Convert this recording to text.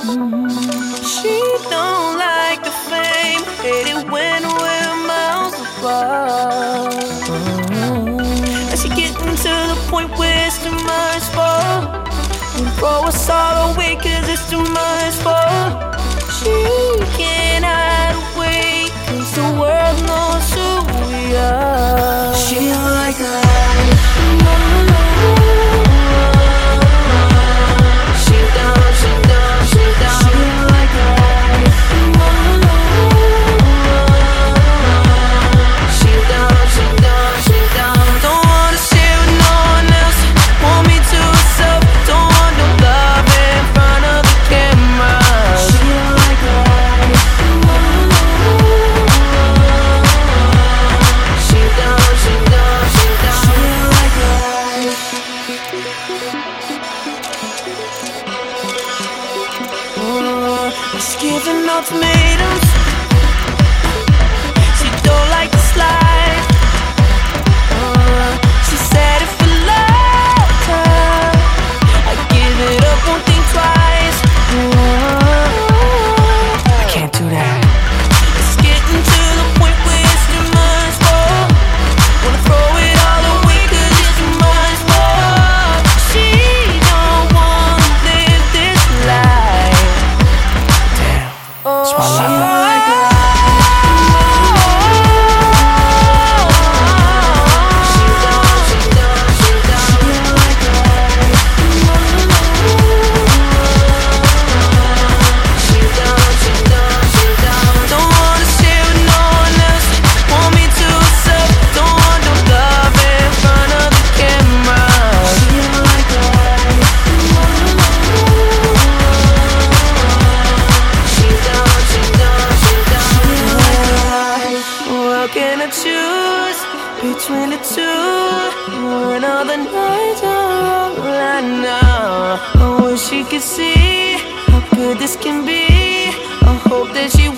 She don't like the fame, hate it when we're miles apart. And she getting to the point where it's too much for her. And throw us all away cause it's too much for her. She can't hide away cause the world knows who we are. She don't like her. She's giving ultimatums. She don't like to slide. She said if you loved her, I'd give it up, won't think twice. I can't do that. It's getting to the point where it's too much for her. Wanna throw it all away cause it's too much for her. She don't wanna live this life. That's why I love her. Can I choose between the two? When all the nights are all I know, I wish she could see how good this can be. I hope that she